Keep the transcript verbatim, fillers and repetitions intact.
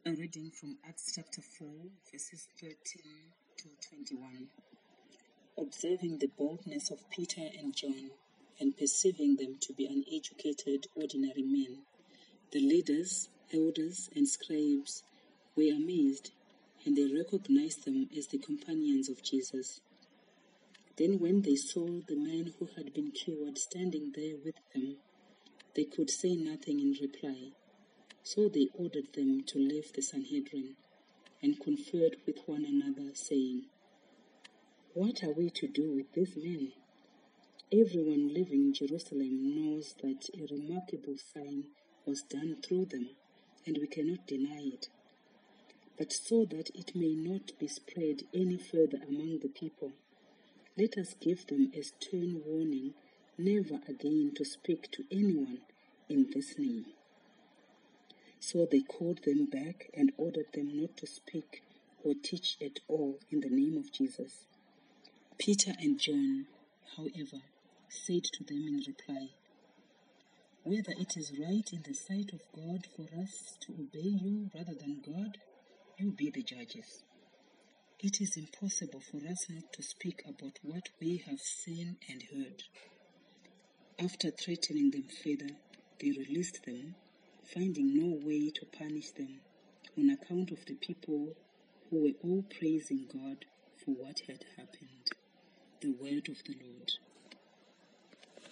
A reading from Acts chapter four, verses thirteen to twenty-one. Observing the boldness of Peter and John, and perceiving them to be uneducated, ordinary men, the leaders, elders, and scribes were amazed, and they recognized them as the companions of Jesus. Then when they saw the man who had been cured standing there with them, they could say nothing in reply. So they ordered them to leave the Sanhedrin, and conferred with one another, saying, "What are we to do with this man? Everyone living in Jerusalem knows that a remarkable sign was done through them, and we cannot deny it. But so that it may not be spread any further among the people, let us give them a stern warning never again to speak to anyone in this name." So they called them back and ordered them not to speak or teach at all in the name of Jesus. Peter and John, however, said to them in reply, "Whether it is right in the sight of God for us to obey you rather than God, you be the judges. It is impossible for us not to speak about what we have seen and heard." After threatening them further, they released them, finding no way to punish them on account of the people who were all praising God for what had happened. The word of the Lord.